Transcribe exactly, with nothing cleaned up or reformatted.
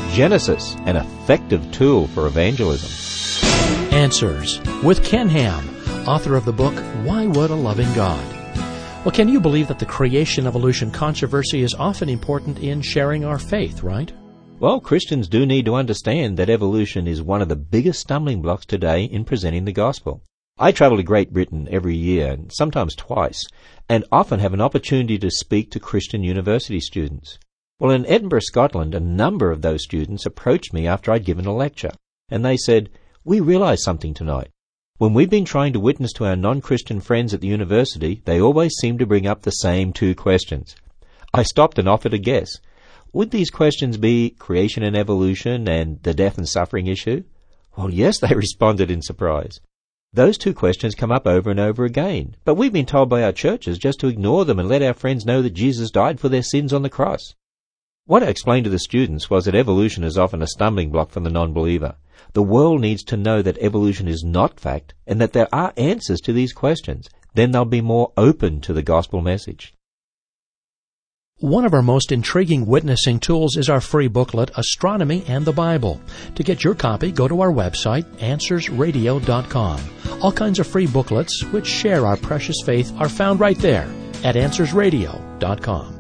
Genesis, an effective tool for evangelism. Answers with Ken Ham, author of the book, Why Would a Loving God? Well, can you believe that the creation-evolution controversy is often important in sharing our faith, right? Well, Christians do need to understand that evolution is one of the biggest stumbling blocks today in presenting the gospel. I travel to Great Britain every year, and sometimes twice, and often have an opportunity to speak to Christian university students. Well, in Edinburgh, Scotland, a number of those students approached me after I'd given a lecture, and they said, "We realized something tonight. When we've been trying to witness to our non-Christian friends at the university, they always seem to bring up the same two questions." I stopped and offered a guess. Would these questions be creation and evolution and the death and suffering issue? Well, yes, they responded in surprise. Those two questions come up over and over again, but we've been told by our churches just to ignore them and let our friends know that Jesus died for their sins on the cross. What I explained to the students was that evolution is often a stumbling block for the non-believer. The world needs to know that evolution is not fact and that there are answers to these questions. Then they'll be more open to the gospel message. One of our most intriguing witnessing tools is our free booklet, Astronomy and the Bible. To get your copy, go to our website, answers radio dot com. All kinds of free booklets which share our precious faith are found right there at answers radio dot com.